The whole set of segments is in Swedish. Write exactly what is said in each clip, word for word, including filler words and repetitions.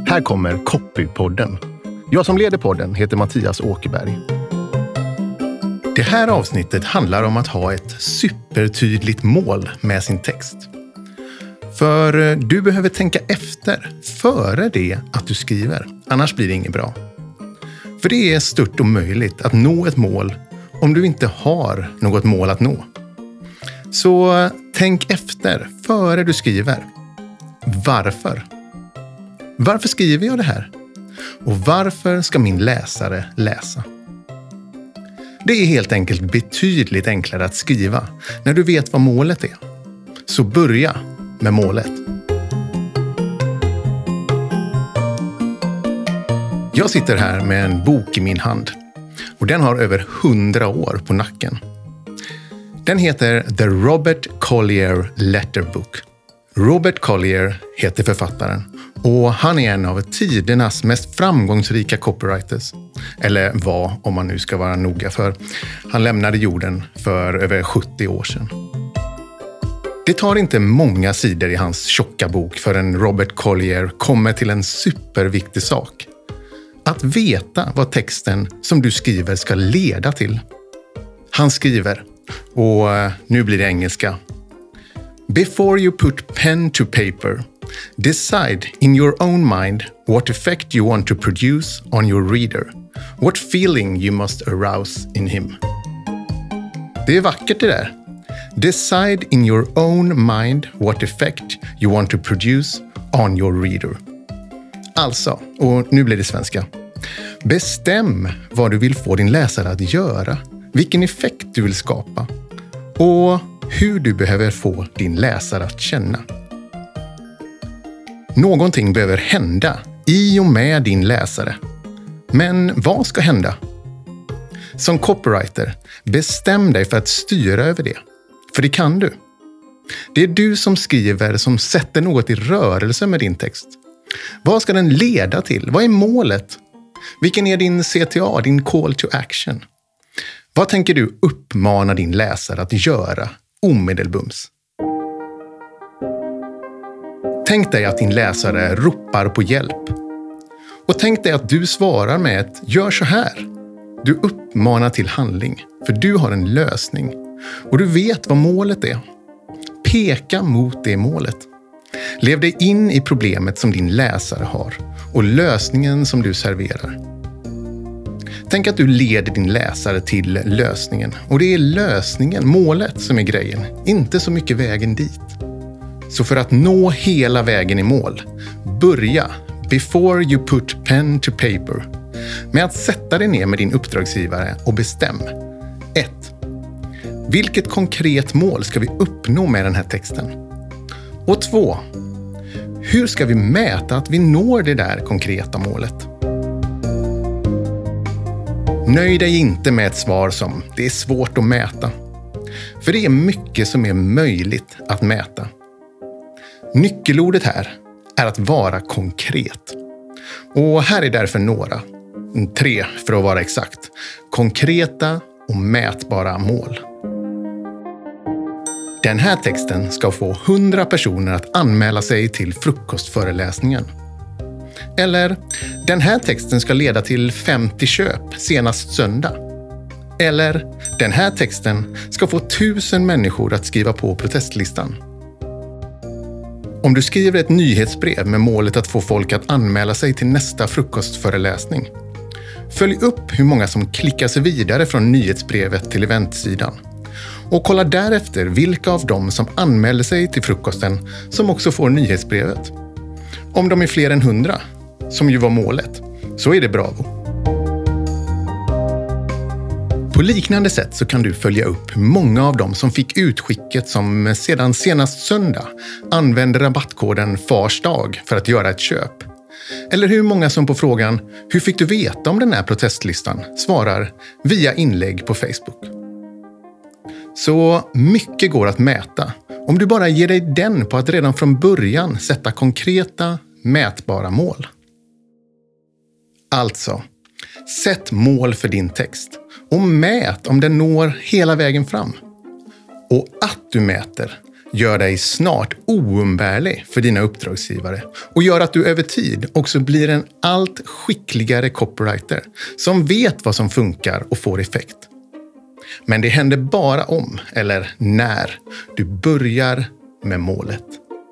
Här kommer Copypodden. Jag som leder podden heter Mattias Åkerberg. Det här avsnittet handlar om att ha ett supertydligt mål med sin text. För du behöver tänka efter före det att du skriver, annars blir det inget bra. För det är stört omöjligt att nå ett mål om du inte har något mål att nå. Så tänk efter före du skriver. Varför? Varför skriver jag det här? Och varför ska min läsare läsa? Det är helt enkelt betydligt enklare att skriva när du vet vad målet är. Så börja med målet. Jag sitter här med en bok i min hand och den har över hundra år på nacken. Den heter The Robert Collier Letter Book. Robert Collier heter författaren och han är en av tidernas mest framgångsrika copywriters. Eller var, om man nu ska vara noga, för han lämnade jorden för över sjuttio år sedan. Det tar inte många sidor i hans tjocka bok förrän Robert Collier kommer till en superviktig sak. Att veta vad texten som du skriver ska leda till. Han skriver, och nu blir det engelska. Before you put pen to paper, decide in your own mind what effect you want to produce on your reader. What feeling you must arouse in him. Det är vackert det där. Decide in your own mind what effect you want to produce on your reader. Alltså, och nu blir det svenska. Bestäm vad du vill få din läsare att göra. Vilken effekt du vill skapa. Och hur du behöver få din läsare att känna. Någonting behöver hända i och med din läsare. Men vad ska hända? Som copywriter, bestäm dig för att styra över det. För det kan du. Det är du som skriver som sätter något i rörelse med din text. Vad ska den leda till? Vad är målet? Vilken är din C T A, din call to action? Vad tänker du uppmana din läsare att göra omedelbums? Tänk dig att din läsare ropar på hjälp. Och tänk dig att du svarar med ett gör så här. Du uppmanar till handling, för du har en lösning. Och du vet vad målet är. Peka mot det målet. Lev dig in i problemet som din läsare har och lösningen som du serverar. Tänk att du leder din läsare till lösningen. Och det är lösningen, målet, som är grejen. Inte så mycket vägen dit. Så för att nå hela vägen i mål, börja before you put pen to paper med att sätta dig ner med din uppdragsgivare och bestäm. ett. Vilket konkret mål ska vi uppnå med den här texten? Och två. Hur ska vi mäta att vi når det där konkreta målet? Nöj dig inte med ett svar som det är svårt att mäta. För det är mycket som är möjligt att mäta. Nyckelordet här är att vara konkret. Och här är därför några, tre för att vara exakt, konkreta och mätbara mål. Den här texten ska få hundra personer att anmäla sig till frukostföreläsningen. Eller, den här texten ska leda till femtio köp senast söndag. Eller, den här texten ska få tusen människor att skriva på protestlistan. Om du skriver ett nyhetsbrev med målet att få folk att anmäla sig till nästa frukostföreläsning, följ upp hur många som klickar sig vidare från nyhetsbrevet till eventsidan. Och kolla därefter vilka av dem som anmäler sig till frukosten som också får nyhetsbrevet. Om de är fler än hundra, som ju var målet, så är det bravo. På liknande sätt så kan du följa upp hur många av dem som fick utskicket som sedan senast söndag använde rabattkoden FARSDAG för att göra ett köp. Eller hur många som på frågan hur fick du veta om den här protestlistan svarar via inlägg på Facebook. Så mycket går att mäta om du bara ger dig den på att redan från början sätta konkreta, mätbara mål. Alltså, sätt mål för din text och mät om den når hela vägen fram. Och att du mäter gör dig snart oumbärlig för dina uppdragsgivare och gör att du över tid också blir en allt skickligare copywriter som vet vad som funkar och får effekt. Men det händer bara om, eller när, du börjar med målet.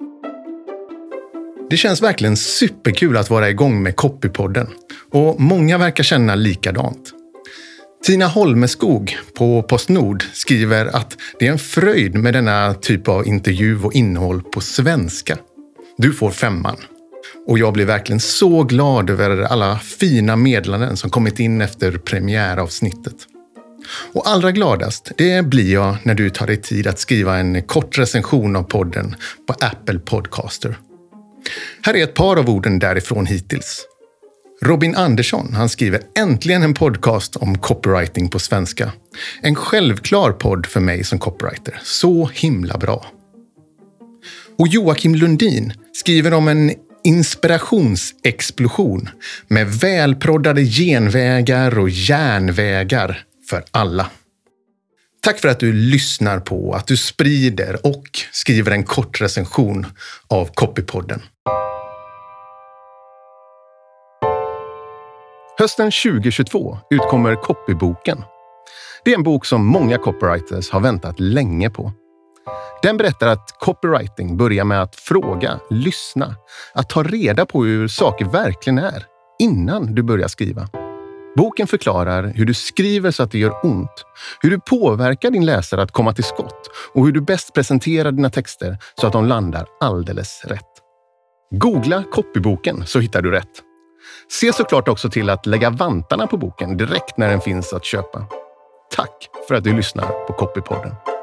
Det känns verkligen superkul att vara igång med Copypodden och många verkar känna likadant. Tina Holmeskog på PostNord skriver att det är en fröjd med denna typ av intervju och innehåll på svenska. Du får femman. Och jag blir verkligen så glad över alla fina meddelanden som kommit in efter premiäravsnittet. Och allra gladast, det blir jag när du tar dig tid att skriva en kort recension av podden på Apple Podcaster. Här är ett par av orden därifrån hittills. Robin Andersson, han skriver äntligen en podcast om copywriting på svenska. En självklar podd för mig som copywriter. Så himla bra. Och Joakim Lundin skriver om en inspirationsexplosion med välproddade genvägar och järnvägar för alla. Tack för att du lyssnar på, att du sprider och skriver en kort recension av Copypodden. Hösten tjugohundratjugotvå utkommer Copyboken. Det är en bok som många copywriters har väntat länge på. Den berättar att copywriting börjar med att fråga, lyssna, att ta reda på hur saker verkligen är innan du börjar skriva. Boken förklarar hur du skriver så att det gör ont, hur du påverkar din läsare att komma till skott och hur du bäst presenterar dina texter så att de landar alldeles rätt. Googla Copyboken så hittar du rätt. Se såklart också till att lägga vantarna på boken direkt när den finns att köpa. Tack för att du lyssnar på Copypodden.